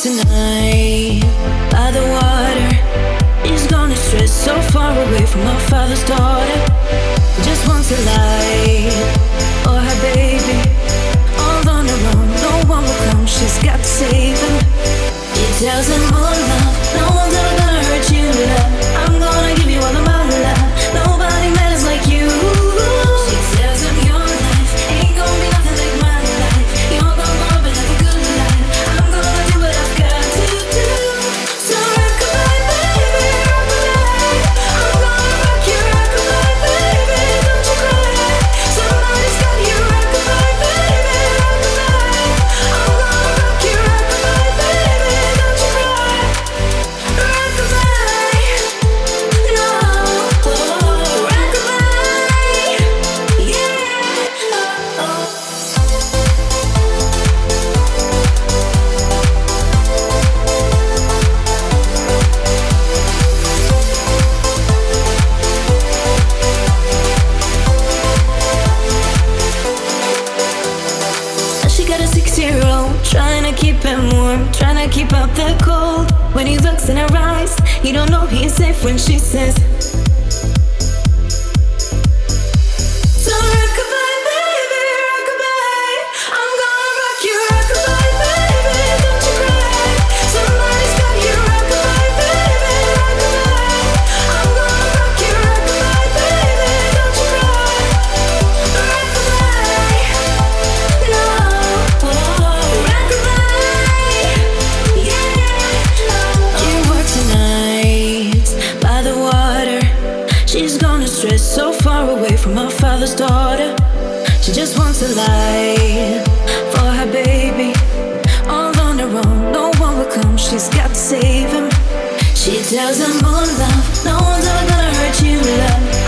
tonight by the water. She's gonna stress so far away from her father's daughter. Just wants a light for her baby. All on her own, no one will come. She's got to save him. He tells him, oh love, no one's ever gonna hurt you, love. I'm gonna give you all of my love. Nobody matters like you. She tells him your life ain't gonna be nothing like my life. You're gonna grow up and have a good life. I'm gonna do what I've got to do. So rock-a-bye, baby, rock-a-bye. I'm gonna rock you, rock-a-bye, baby. Don't you cry. Somebody's got you, rock-a-bye, baby, rock-a-bye. I'm gonna rock you, rock-a-bye, baby. Don't you cry. Rock-a-bye. No. Rock-a-bye. Yeah. Oh. She got a 6-year-old, trying to keep him warm, trying to keep out the cold. When he looks in her eyes, you don't know he's safe when she says, so rock-a-bye, baby, rock-a-bye. I'm gonna rock you, rock-a-bye, baby. Don't you cry. Somebody's got you, rock-a-bye, baby, rock-a-bye. I'm gonna rock you, rock-a-bye, baby. Don't you cry. Rock-a-bye. No. Rock-a-bye. Yeah. She works nights by the water. She's gonna stress so far away from her father's daughter. She just wants a light for her baby. All on her own, no one will come. She's got to save him. She tells him, oh love, no one's ever gonna hurt you, love.